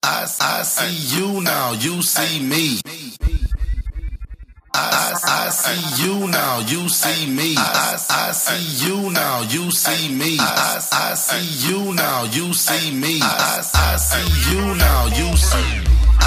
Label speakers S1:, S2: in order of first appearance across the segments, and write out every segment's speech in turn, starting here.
S1: I see you now, you see me. I see you now, you see me. I see you now, you see me. I see you now, you see me. I see you now, you see.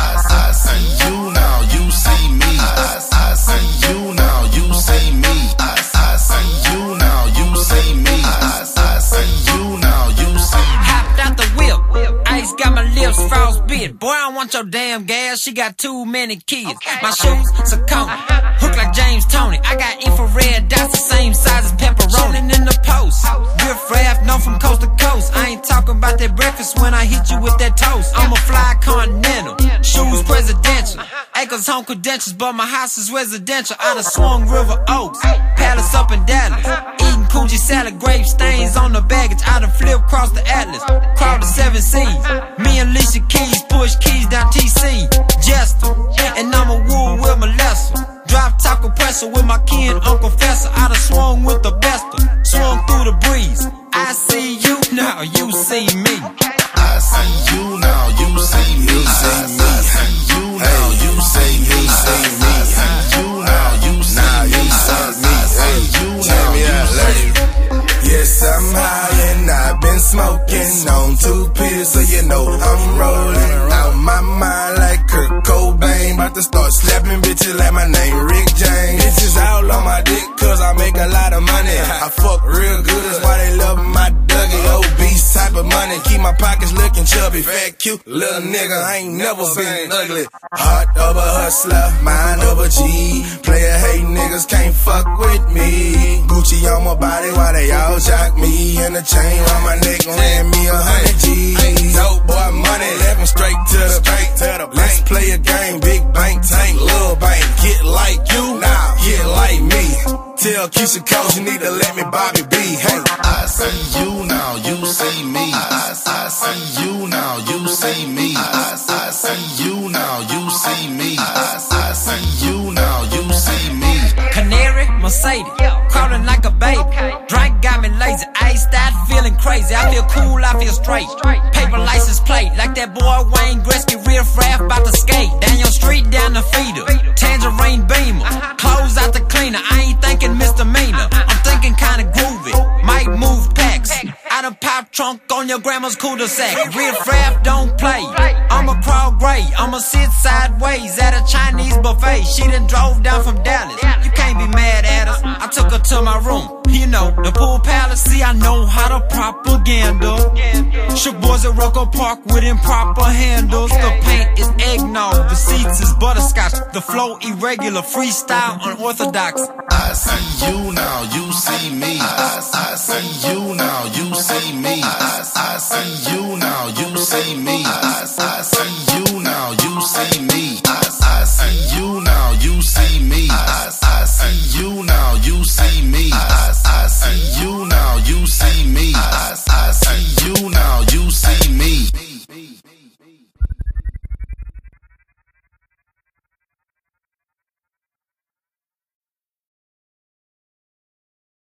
S1: I see you now, you see me. I see you now, you see me. I see you now, you see me. I see you now, you see.
S2: Hopped out the whip, ice got my lips frostbit. Boy, I don't want your damn gas, she got too many kids. My shoes, Saucony, hook like James Tony. I got infrared dots the same size as pepperoni. In the post, riff raff, known from coast to coast. I ain't talking about that breakfast when I hit you with that toast. I'm a fly continental, shoes presidential. Acres home credentials, but my house is residential. Out of Swung River Oaks, palace up in Dallas. Eating Coogee salad, grape stains on the baggage. I done flip across the Atlas, crawl the 7 seas. Me and Alicia Keys push keys down TC. Jester, and I'm a woo with Molester. Drop top compressor with my kin, Uncle Fessor. I done swung with the bester, swung through the breeze. I see you now, you see me.
S1: I see you now, you see me. I see you now, you see me. I see you now, you see me. I see you now, you see me.
S3: Yes, I'm high and I've been smoking on 2 pills, so you know I'm rolling out my mind like Kurt Cobain. About to start slapping bitches like my name Rick James. Bitches all on my dick cause I make a lot of money. I fuck real good, that's why they love my Dougie. Obese type of money, keep my pockets looking chubby. Fat, cute, little nigga, I ain't never been ugly. Heart of a hustler, mind of a G. Player hate niggas can't fuck with me. Gucci on my body while they all jock me. And the chain on my neck ran me 100 G's. Dope boy money, left me straight to the bank. Let's play a game, big bank tank, little bank. Get like you, nah, get like me. Tell Keisha Coles you need to let me Bobby B. Hey,
S1: I see you now, you see me. I see you now, you see me. I see you now, you see me. I see you now, you see me.
S2: Canary, Mercedes, crawling like a baby. Drink got me lazy, iced out, feeling crazy. I feel cool, I feel straight. Paper license plate, like that boy Wayne Gretzky, real raff about to skate. Down your street, down the feeder, tangerine beamer, clothes out the cleaner. I ain't thinking misdemeanor, I'm thinking kinda groovy. Might move packs, out of pop trunk on your grandma's cul-de-sac. Real raff don't play, I'ma crawl gray, I'ma sit sideways at a Chinese buffet. She done drove down from Dallas, you can't be mad at us. I took her to my room, you know, the pool palace. See, I know how to propaganda. Shook boys at Rucker Park with improper handles. The paint is eggnog, the seats is butterscotch. The flow irregular, freestyle unorthodox.
S1: I see you now, you see me. I see you now, you see me. I see you now,